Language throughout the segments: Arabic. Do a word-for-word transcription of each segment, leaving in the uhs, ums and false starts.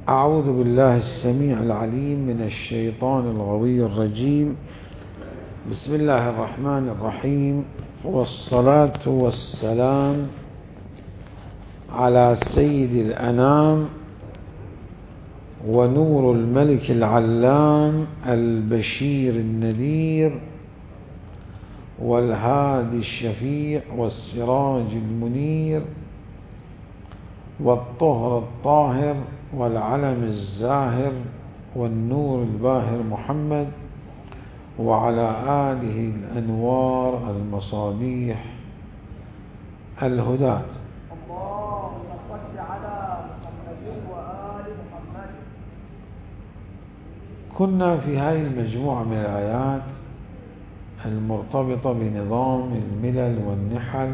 أعوذ بالله السميع العليم من الشيطان الغوي الرجيم. بسم الله الرحمن الرحيم، والصلاة والسلام على سيد الأنام ونور الملك العلام البشير النذير والهادي الشفيع والسراج المنير والطهر الطاهر والعلم الزاهر والنور الباهر محمد وعلى آله الأنوار المصابيح الهداة. اللهم صل على محمد وآل محمد. كنا في هذه المجموعة من الآيات المرتبطة بنظام الملل والنحل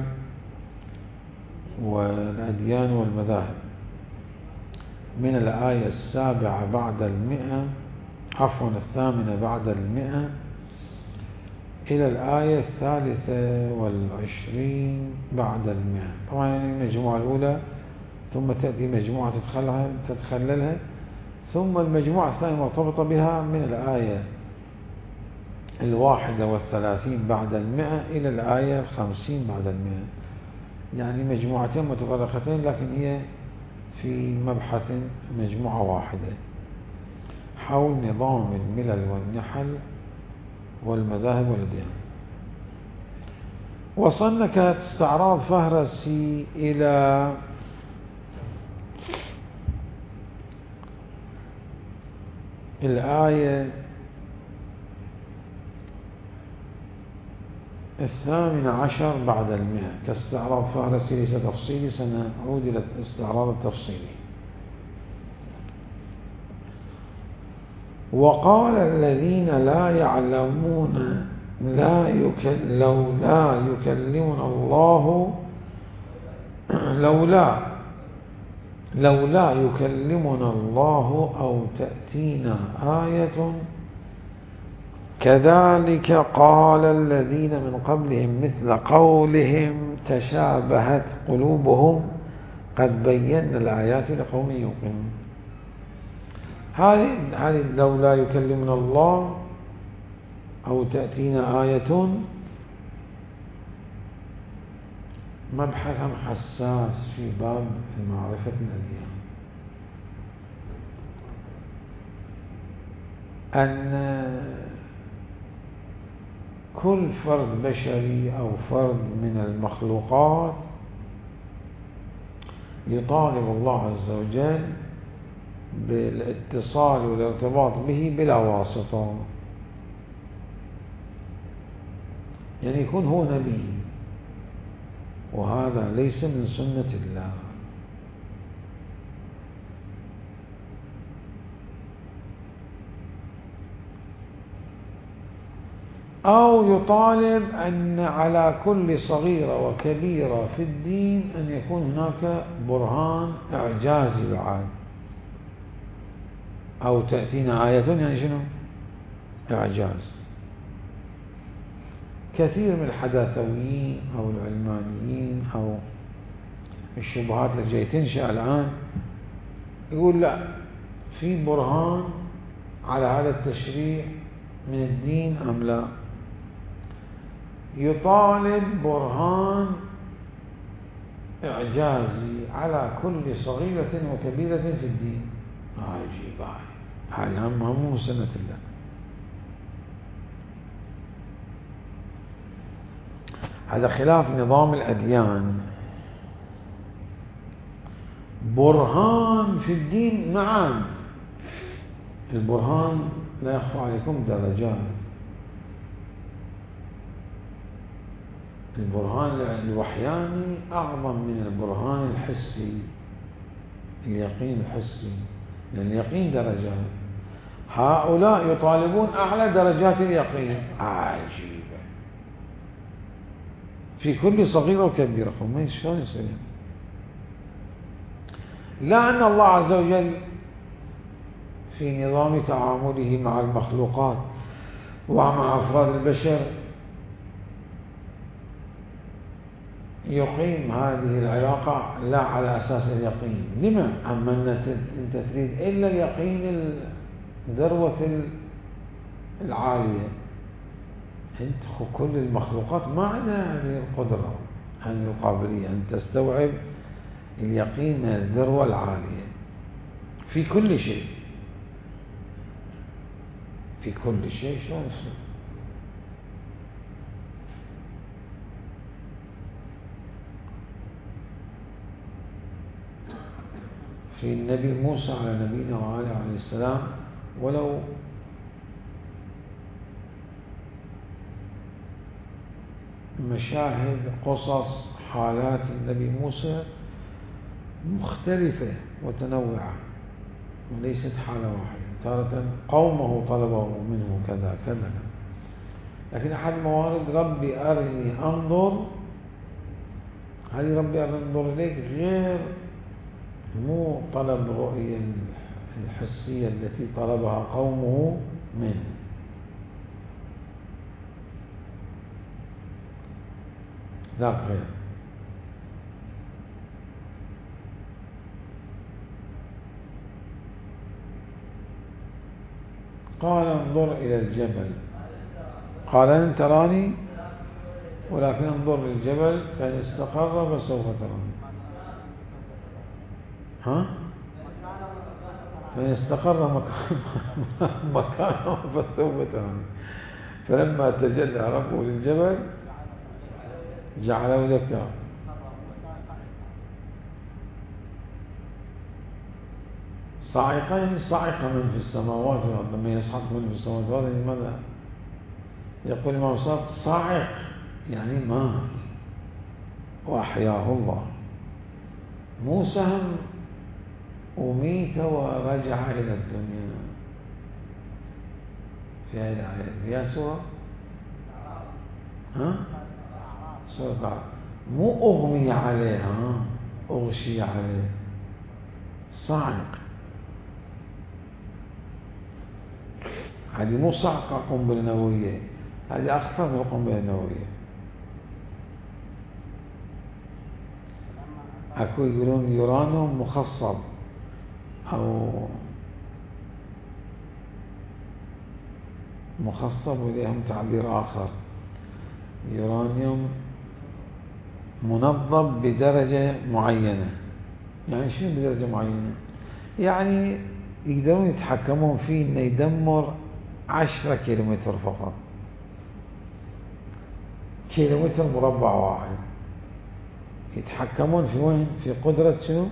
والأديان والمذاهب من الآية السابعة بعد المئة عفوا الثامنة بعد المئة إلى الآية الثالثة والعشرين بعد المئة. طبعا يعني المجموعة الأولى ثم تأتي مجموعة تدخلها تتخللها ثم المجموعة الثانية مرتبطة بها من الآية الواحدة والثلاثين بعد المئة إلى الآية الخمسين بعد المئة، يعني مجموعتين متفرقتين لكن هي في مبحث مجموعة واحدة حول نظام الملل والنحل والمذاهب والأديان. وصلنا كاستعراض فهرسي إلى الآية الثامن عشر بعد المئة كاستعراض فهرسي ليس تفصيلي، سنعود إلى الاستعراض التفصيلي. وقال الذين لا يعلمون لا يكل لولا يكلمنا الله لولا لولا يكلمنا الله أو تأتينا آية كذلك قال الذين من قبلهم مثل قولهم تشابهت قلوبهم قد بينا الآيات لقوم يوقنون. هذه هذه لولا يكلمنا الله أو تأتينا آية مبحث حساس في باب معرفة الأديان، أن كل فرد بشري أو فرد من المخلوقات يطالب الله عز وجل بالاتصال والارتباط به بلا واسطة، يعني يكون هو نبي، وهذا ليس من سنة الله. أو يطالب أن على كل صغيرة وكبيرة في الدين أن يكون هناك برهان إعجازي بعد. أو تأتينا آية يعني شنو؟ إعجاز. كثير من الحداثويين أو العلمانيين أو الشبهات اللي جاي تنشأ الآن يقول لا، في برهان على هذا التشريع من الدين أم لا؟ يطالب برهان إعجازي على كل صغيرة وكبيرة في الدين. عجيب، هاي هم هم سنة الله. هذا خلاف نظام الأديان. برهان في الدين نعم، البرهان لا يخفى عليكم درجات. البرهان الوحياني أعظم من البرهان الحسي، اليقين الحسي، لأن اليقين درجات. هؤلاء يطالبون أعلى درجات اليقين. عجيبة في كل صغيرة وكبيرة. ما شلون يصير؟ لا أن الله عز وجل في نظام تعامله مع المخلوقات ومع أفراد البشر يقيم هذه العلاقة لا على أساس اليقين. لما؟ أما أنت تريد إلا اليقين الذروة العالية. أنت كل المخلوقات ما عندها هذه القدرة، هذه القابلية أن تستوعب اليقين من الذروة العالية في كل شيء، في كل شيء. شو اسمه؟ في النبي موسى على نبينا وآله عليه السلام، ولو مشاهد قصص حالات النبي موسى مختلفة وتنوعة وليست حالة واحدة. تارة قومه طلبوا منه كذا كذا، لكن أحد موارد ربي أرني أنظر، هذه ربي أرني أنظر إليك غير مو طلب الرؤية الحسية التي طلبها قومه منه. لا غير. قال انظر إلى الجبل، قال لن تراني ولكن انظر للجبل فإن استقر فسوف تراني. ها؟ فإن استقر مكانه فسوف تراني. فلما تجلى ربه للجبل جعله دكا. صاعقين صاعقة من في السماوات والأرض، لما يصعق من في السماوات والأرض ماذا يقول الإمام صادق؟ صاعق يعني مات وأحياه الله. موسى هم أميت ورجع إلى الدنيا في هذه الآية. فيها سورة ها؟ سورة مو أغمي عليها، أغشي عليه. صاعق هذه مو صعقة قنبلة نووية، هذه أخطر من القنبلة النووية. أكو يقولون يورانيوم مخصب أو مخصب، وليهم تعبير آخر، يورانيوم منظم بدرجة معينة. يعني شنو بدرجة معينة؟ يعني يقدرون يتحكمون فيه إنه يدمر عشرة كيلومتر فقط، كيلومتر مربع واحد. يتحكمون في وين؟ في قدرة شنو؟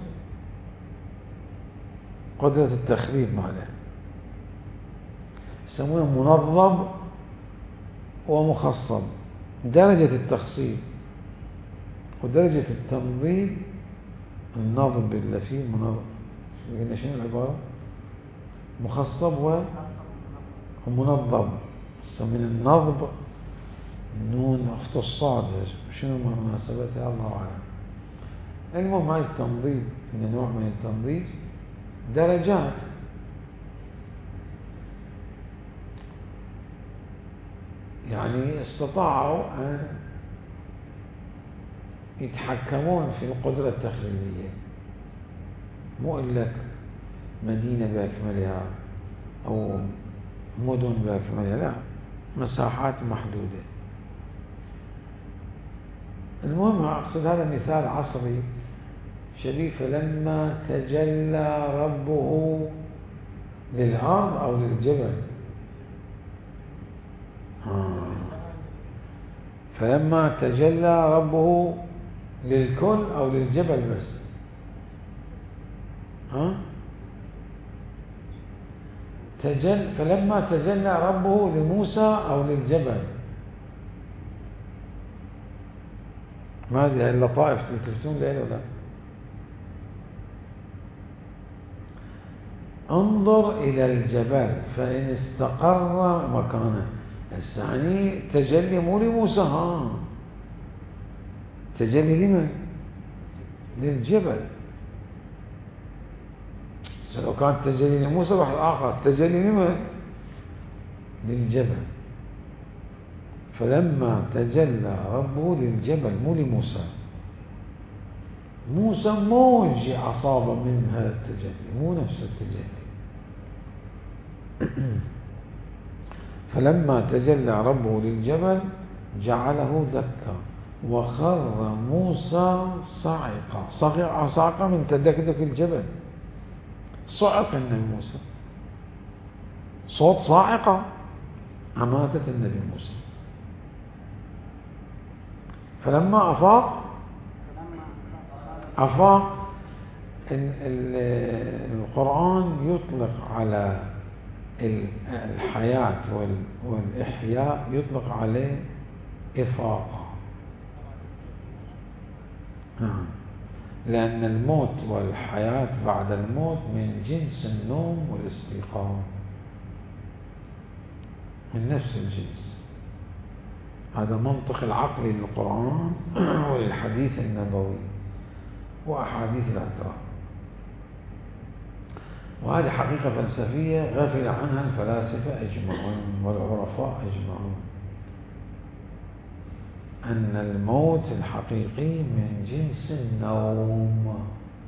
قدرة التخريب ماله. يسمونه منظم ومخصب. درجة التخصيب ودرجة التنظيم، النظم اللي فيه منظم. قلنا شنو العبارة؟ مخصب ومنظم. من النظم النون أخت الصاد، شنو مناسبتها الله أعلم. المهم هاي التنظيم إن نوع من التنظيم درجات. يعني استطاعوا أن يتحكمون في القدرة التخريبية، مو إلا مدينة بأكملها أو مدن بأكملها، لا، مساحات محدودة. المهم أقصد هذا مثال عصري شبيه. فلما تجلى ربه للأرض أو للجبل، آه. فلما تجلى ربه للكل أو للجبل بس، ها؟ تجل فلما تجلى ربه لموسى أو للجبل. ما هذه اللطائف تلتفتون لها ولا؟ انظر إلى الجبل فإن استقر مكانه. الثاني تجلي مو لموسى، ها، تجلي لمن؟ للجبل. لو كانت تجلي لموسى واحد آخر، تجلي لمن؟ للجبل. فلما تجلى ربه للجبل مو لموسى. موسى موج أصاب منها التجلي، مو نفس التجلي. فلما تجلى ربه للجبل جعله دكا وخر موسى صعقا. صعق صعق من تدكدك الجبل، صعق النبي موسى، صوت صاعقة أماتت النبي موسى. فلما أفاق أفاق القرآن يطلق على الحياة والإحياء يطلق عليه إفاقة، لأن الموت والحياة بعد الموت من جنس النوم والاستيقاظ، من نفس الجنس. هذا منطق العقل للقرآن وللحديث النبوي وأحاديث الأدراك. وهذه حقيقة فلسفية غفل عنها الفلاسفة أجمعون والعرفاء أجمعون، أن الموت الحقيقي من جنس النوم،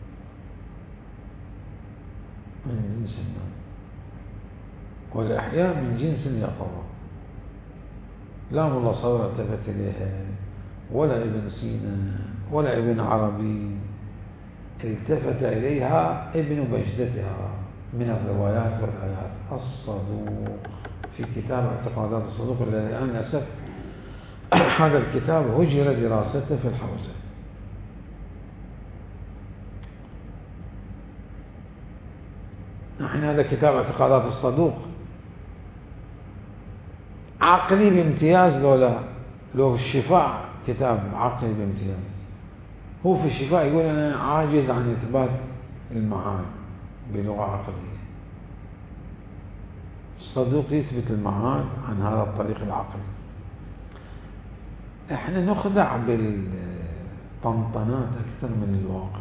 من جنس النوم، والإحياء من جنس اليقظة. لا ملا صور التفت إليها ولا ابن سينا ولا ابن عربي، التفت إليها ابن بجدتها من الروايات والآيات. الصدوق في كتاب اعتقادات الصدوق الذي الآن للأسف هذا الكتاب هجر دراسته في الحوزة. نحن هذا كتاب اعتقادات الصدوق عقلي بامتياز، لو لا لو الشفاء كتاب عقلي بامتياز. هو في الشفاء يقول أنا عاجز عن إثبات المعاني بلغة عقلية، الصدوق يثبت المعاني عن هذا الطريق العقلي. احنا نخدع بالطنطنات أكثر من الواقع.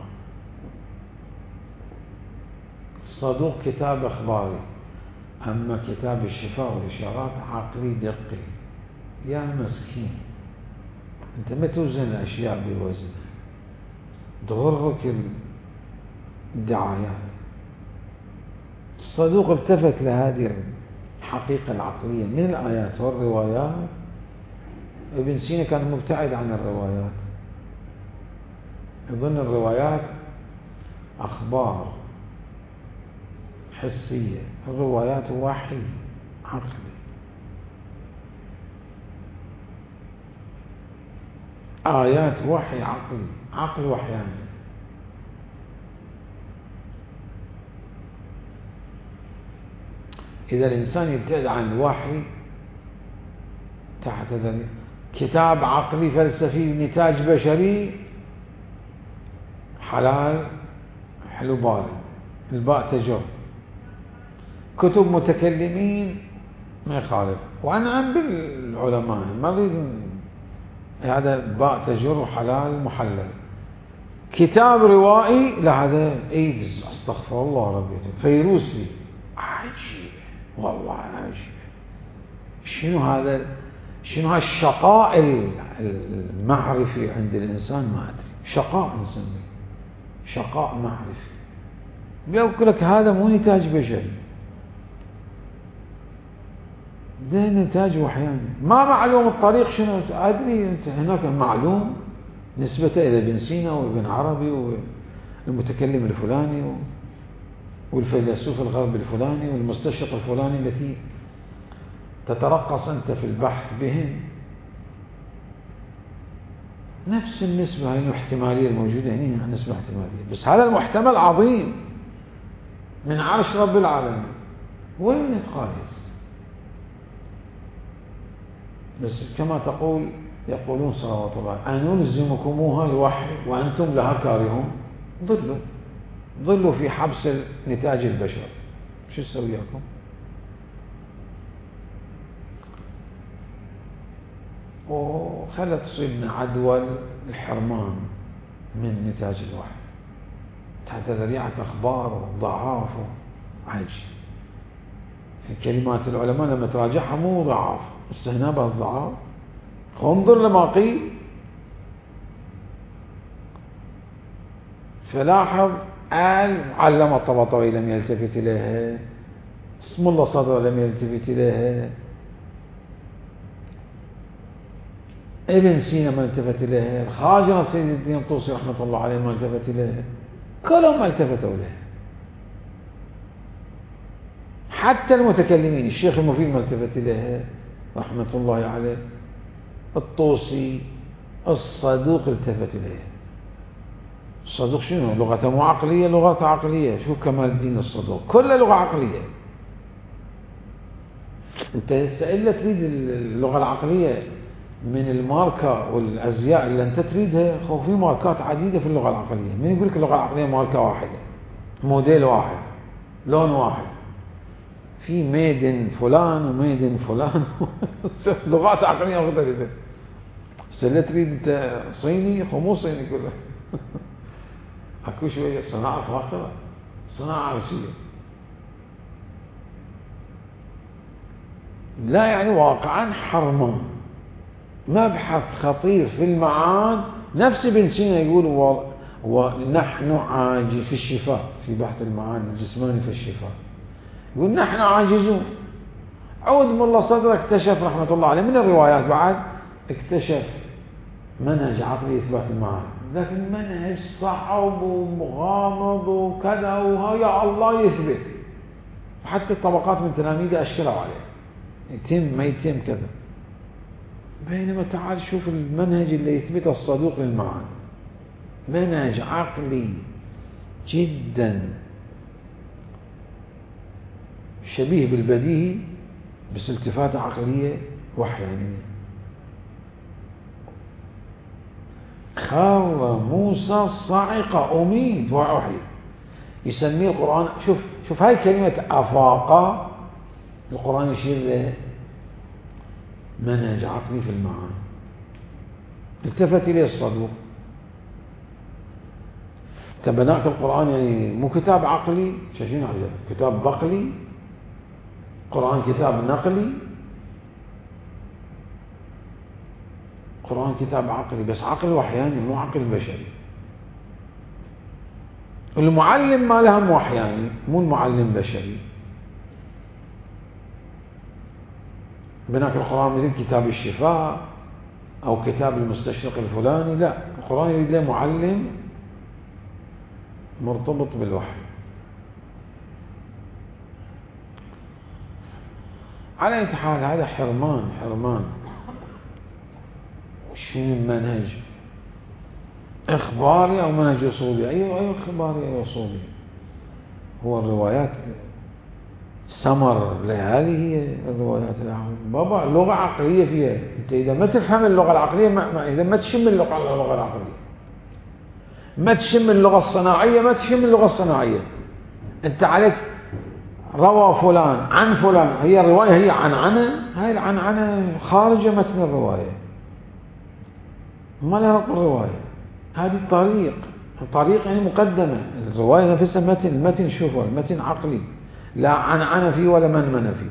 الصدوق كتاب إخباري، أما كتاب الشفاء والإشارات عقلي دقي. يا مسكين، أنت ما توزن الأشياء بوزنها، تغرك الدعايات. الصدوق التفت لهذه الحقيقة العقلية من الآيات والروايات. ابن سينا كان مبتعد عن الروايات، يظن الروايات أخبار حسية، الروايات وحي عقلي. آيات وحي عقلي، عقل وحياني. إذا الإنسان يبتعد عن الوحي تحت ذلك كتاب عقلي فلسفي بنتاج بشري، حلال حلو بارد، الباء تجر. كتب متكلمين ما يخالف، وأنعم بالعلماء، ما أريد هذا باء تجر وحلال محلل. كتاب روائي لا، هذا ايدز، استغفر الله ربي، فيروز فيه عجيب والله عجيب. شنو هذا؟ شنو هالشقاء المعرفي عند الإنسان؟ ما أدري، شقاء نسميه، شقاء معرفي. بيقول لك هذا مو نتاج بشري، ده نتاج وحياني. ما معلوم الطريق شنو أدري. أنت هناك معلوم نسبة إلى ابن سينا وابن عربي والمتكلم الفلاني والفيلسوف الغربي الفلاني والمستشرق الفلاني التي تترقص أنت في البحث بهم. نفس النسبة هاي الاحتمالية الموجودة هنا، نسبة احتمالية، بس هذا المحتمل عظيم من عرش رب العالمين. وين القياس؟ بس كما تقول يقولون صلوات الله أنلزمكموها الوحي وأنتم لها كارهون. ضلوا ضلوا في حبس نتاج البشر، شو تسوي لكم؟ وخلت تصيبنا عدوى الحرمان من نتاج الوحي تحت ذريعة أخبار وضعاف وعجب. في كلمات العلماء لما تراجعها مو ضعاف، استهنا بها الضعاف. انظر لما قيل. فلاحظ قال علم الطبطبي لم يلتفت إليها، اسم الله صدر لم يلتفت إليها، ابن سينا ما التفت إليها، الخواجة سيد الدين الطوسي رحمة الله عليه ما التفت إليها، كلهم ما التفتوا إليها. حتى المتكلمين الشيخ المفيد ما التفت إليها رحمة الله عليه، الطوسي، الصدوق التفت إليها. الصدوق شنو؟ لغة مو عقلية، لغة عقلية. شوف كمال الدين الصدوق كلها لغة عقلية. انت إلا تريد اللغة العقلية من الماركة والأزياء اللي انت تريدها، خو في ماركات عديدة في اللغة العقلية. من يقول لك اللغة العقلية ماركة واحدة، موديل واحد، لون واحد، في ميدن فلان وميدن فلان لغات عقلية مختلفة. بس اللي تريد انت صيني، خو مو صيني كله اكو شوية صناعة فاخرة، صناعة عرشية. لا يعني واقعا حرمان، مبحث خطير في المعاد. نفس ابن سينا يقول و... ونحن عاجز في الشفاء، في بحث المعاد الجسماني في الشفاء، يقول نحن عاجزون. عود ملا صدر اكتشف رحمة الله عليه من الروايات بعد، اكتشف منهج عقلي إثبات المعاد، لكن منهج صعب ومغامض وكذا، ويا الله يثبت. حتى الطبقات من تلاميذه أشكلوا عليه، يتم ما يتم كذا. بينما تعال شوف المنهج اللي يثبته الصدوق للمعاد، منهج عقلي جدا شبيه بالبديهي، بس التفاتة عقلية وحيانية. خر موسى صاعقة، أميت وأحيي، يسميه القرآن. شوف شوف هاي كلمة أفاقة، القرآن يشير له منهج عقلي في المعاني. التفت إليه الصدوق. تبناك القرآن يعني مو كتاب عقلي، شايفين عجب، كتاب بقلي. قرآن كتاب نقلي، قرآن كتاب عقلي، بس عقل وحياني مو عقل بشري. المعلم ما لهم وحياني، مو المعلم بشري. بناك القرآن مثل كتاب الشفاء أو كتاب المستشرق الفلاني، لا، القرآن يريد له معلم مرتبط بالوحي. على أي حال هذا حرمان حرمان. شنو المنهج؟ إخباري أو منهج أصولي؟ أيوة أيوة إخباري أو أصولي. هو الروايات سمر لهذه هي الروايات بابا لغة عقلية فيها. أنت إذا ما تفهم اللغة العقلية، ما ما إذا ما تشم اللغة اللغة العقلية، ما تشم اللغة الصناعية، ما تشم اللغة الصناعية. أنت عليك روى فلان عن فلان، هي الرواية هي عنعنة، هاي العنعنة خارجة متن الرواية، ما لها رقم الرواية. هذه طريق، طريق يعني مقدمة. الرواية نفسها متن، المتن شوفوا المتن عقلي، لا عنعنة فيه ولا منمنة فيه.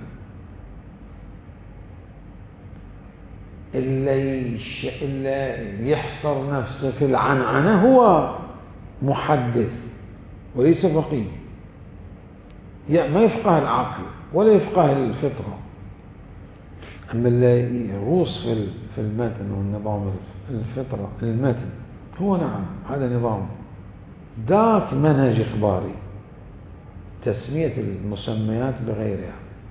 اللي, يش... اللي يحصر نفسه في العنعنة هو محدث وليس فقيه، ما يفقه العقل ولا يفقه الفطرة. أما اللي يغوص في في المتن والنظام الفطرة المتن، هو نعم هذا نظام، ذاك منهج إخباري، تسمية المسميات بغيرها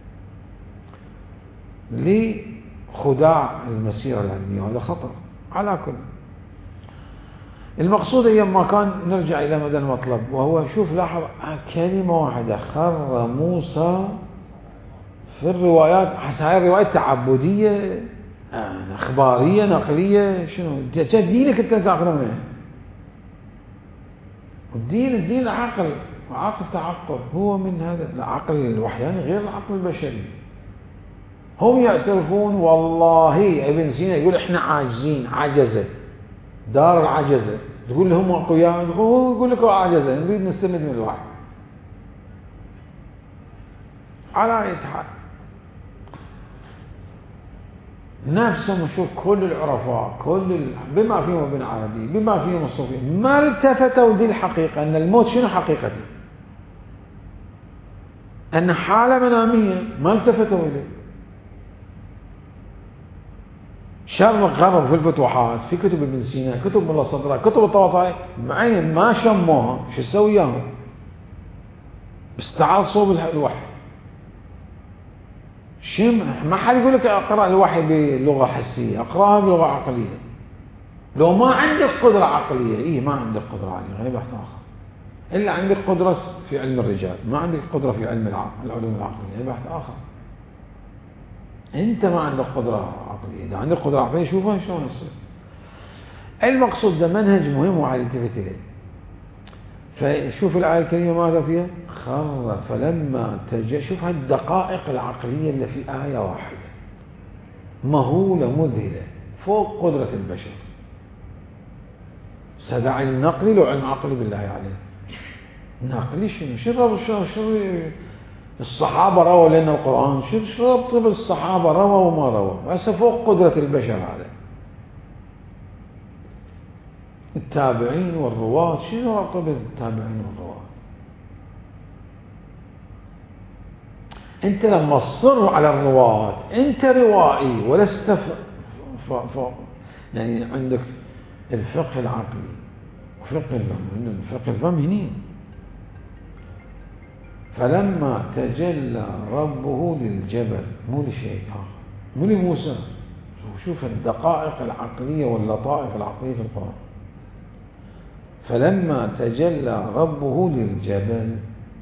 لخداع المسيرة العلمية، وهذا خطر على كل. المقصود هي ما كان نرجع إلى مدى المطلب، وهو شوف لاحظ كلمة واحدة، خر موسى في الروايات. هاي الروايات تعبدية اخبارية نقلية، شنو دينك انت تاخذه منه؟ الدين الدين عقل، وعقل تعقل، هو من هذا العقل الوحياني غير العقل البشري. هم يعترفون والله، ابن سينا يقول احنا عاجزين، عجزة دار العجزة، تقول لهم اقوياء، هو يقول لك عجزة، نريد نستمد من الوحي. على اي حال نفسهم شوف كل العرفاء كل ال... بما فيهم ابن عربي بما فيهم الصوفي ما التفتوا دي الحقيقة أن الموت شنو حقيقته أن حالة منامية ما التفتوا إليه. شر غرب في الفتوحات في كتب ابن سينا كتب ملا صدراء كتب الطباطبائي معين ما شموها شو يسوي اياهم استعاض صوب الوحي شم ما حد يقول لك اقرا الوحي بلغه حسيه اقراها بلغه عقليه لو ما عندك قدره عقليه ايه ما عندك قدره عقليه هي بحث اخر الا عندك قدره في علم الرجال ما عندك قدره في علم العقل العلوم العقليه هي بحث اخر. انت ما عندك قدره عقليه اذا عندك قدره عقليه شوفها شلون يصير. المقصود ده منهج مهم وعلى التفت اليه. فشوف الايه الكريمه ماذا فيها خر فلما تج شوف هالدقائق العقليه اللي في ايه واحده مهوله مذهله فوق قدره البشر. هذا علم نقلي لو علم عقلي بالله عليه نقلي شنو شو شو شو الصحابة رووا لنا القرآن شو شو ربط بالصحابة رووا وما رووا بس فوق قدرة البشر هذا. التابعين والرواة شنو ربط بالتابعين والرواة. انت لما تصر على الرواة انت روائي ولست ف... ف... ف... يعني عندك الفقه العقلي وفقه الفهم فقه الفهم هني. فلما تجلى ربه للجبل مو لشيء آخر مو لموسى. شوف الدقائق العقلية واللطائف العقلية في القرآن. فلما تجلى ربه للجبل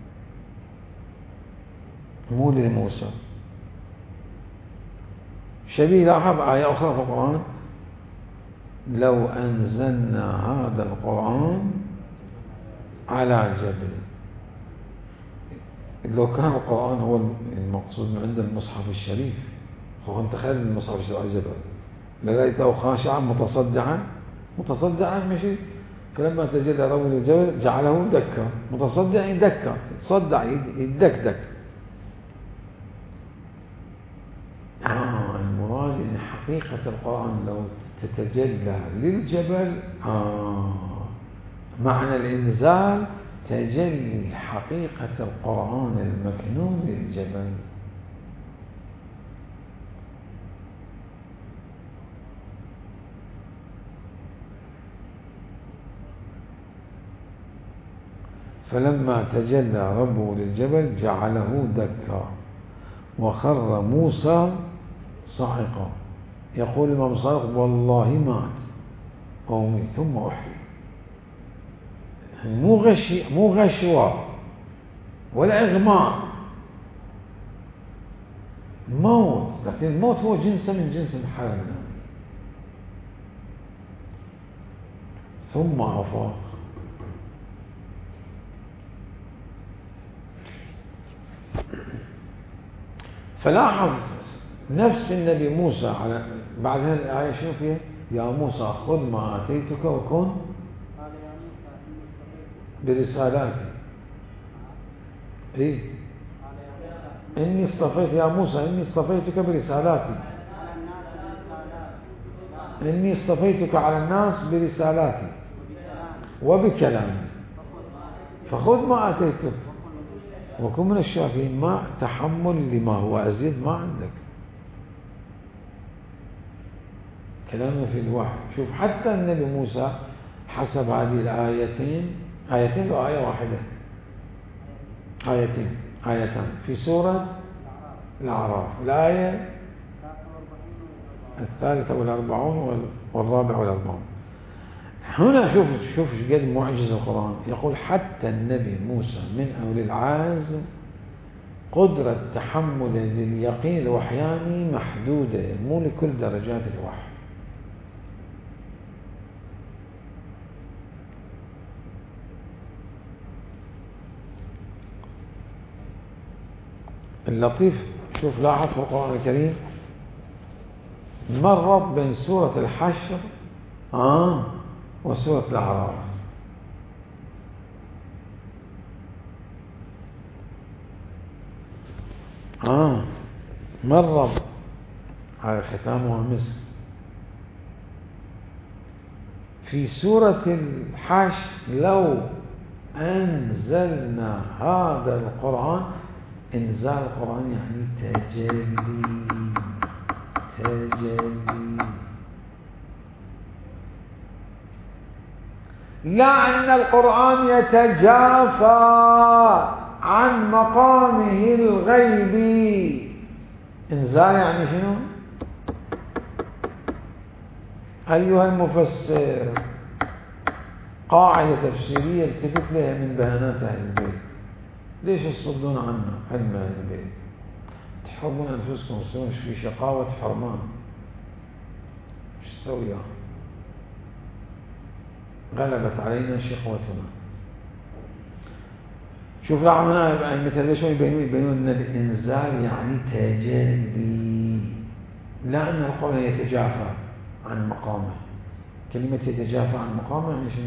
مو لموسى. شبيه لاحظ آية أخرى في القرآن لو أنزلنا هذا القرآن على جبل. لو كان القرآن هو المقصود من عند المصحف الشريف فأنت تخيل المصحف الشريف على جبل لقيته خاشعا متصدعا متصدعا مشي. فلما تجلى ربه للجبل جعله دكا متصدع يدكا يتصدع يدكدك. آه المراد ان حقيقة القرآن لو تتجلى للجبل آه معنى الإنزال تجلي حقيقة القرآن المكنون للجبل. فلما تجلى ربه للجبل جعله دكا وخر موسى صعقا. يقول الإمام صادق والله مات وأميت ثم أحيي. مو غشي مو غشوة ولا إغماء موت لكن الموت هو جنس من جنس الحياة ثم أفاق. فلاحظ نفس النبي موسى على بعد هذه الآية شنو فيها يا موسى خذ ما آتيتك وكن برسالاتي. إيه إني اصطفيت يا موسى إني اصطفيتك برسالاتي إني اصطفيتك على الناس برسالاتي وبكلامي فخذ ما آتيتك وكن من الشاكرين. ما تحمل لما هو أزيد ما عندك كلامنا في الوحي. شوف حتى النبي موسى حسب هذه الآيتين آيتين وآية واحدة آيتين آيتان في سورة الأعراف الآية الثالثة والأربعون والرابع والأربعون. هنا شوف شوف قد معجز القرآن. يقول حتى النبي موسى من أولي العزم قدرة تحمل لليقين الوحياني محدودة مو لكل درجات الوحي. اللطيف شوف لاحظ في القرآن الكريم مرت بين سورة الحشر آه وسورة الأعراف. آه مرت على ختامها مسك. في سورة الحشر لو أنزلنا هذا القرآن، إنزال القرآن يعني تجلي تجلي، لا أن القرآن يتجافى عن مقامه الغيبي. إنزال يعني شنو؟ أيها المفسر، قاعدة تفسيرية التفت لها من بيانات أهل البيت. ليش تصدون عنا علم أهل البيت؟ تحرمون أنفسكم، تصيرون في شقاوة حرمان. ايش تسوي؟ غلبت علينا شقوتنا. شوف لاحظ هنا مثل ليش يبينون يبينون أن الإنزال يعني تجلي، لا أن القرآن يتجافى عن مقامه. كلمة يتجافى عن مقامه يعني شنو؟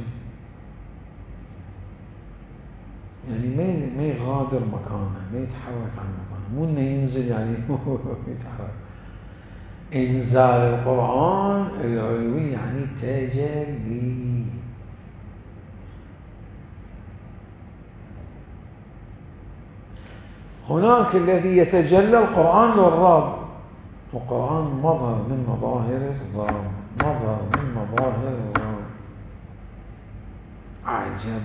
يعني ما يغادر مكانه، ما يتحرك عن مكانه، مو انه ينزل يعني يتحرك. إنزال القرآن العلوي يعني تجلي. هناك الذي يتجلى القرآن للرب، القرآن مظهر من مظاهر الرب، مظهر من مظاهر الرب، عجب،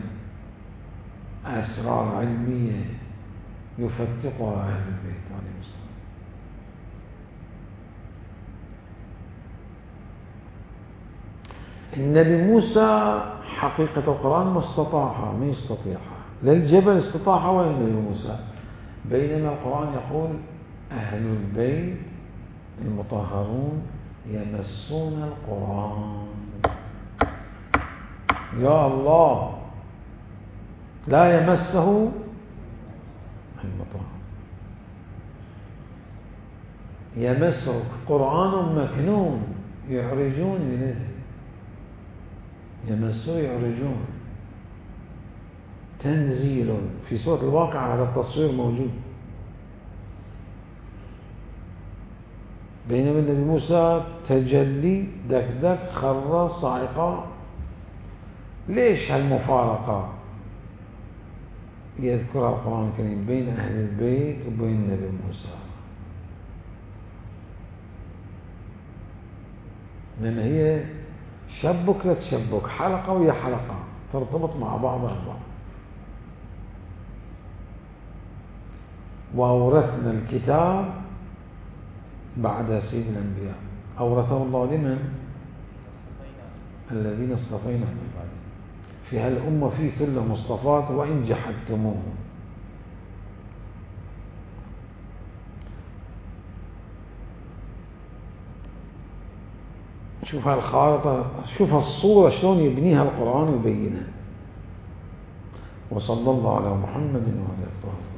أسرار علمية يفتقها أهل البيت عليه السلام. النبي موسى حقيقة القرآن ما استطاعها، ما يستطيعها. للجبل استطاعها وين النبي موسى، بينما القرآن يقول أهل البيت المطهرون يمسون القرآن. يا الله، لا يمسه المطهر. يمسه قرآن مكنون يعرجون إليه، يمسه يعرجون. تنزيل في سورة الواقعة، هذا التصوير موجود. بينما النبي موسى تجلي دك دك خر صاعقة. ليش هالمفارقة يذكرها القرآن الكريم بين أهل البيت وبين النبي موسى؟ لأن هي شبك لتشبك، حلقة ويا حلقة ترتبط مع بعضها البعض. وأورثنا الكتاب بعد سيد الأنبياء، أورثه الله لمن؟ الذين اصطفينا من بعد. في هالأمة في ثلة مصطفات وإن جحدتموه. شوف هالخارطة، شوف هالصورة شلون يبنيها القرآن ويبينها. وصلى الله على محمد وعلى آله.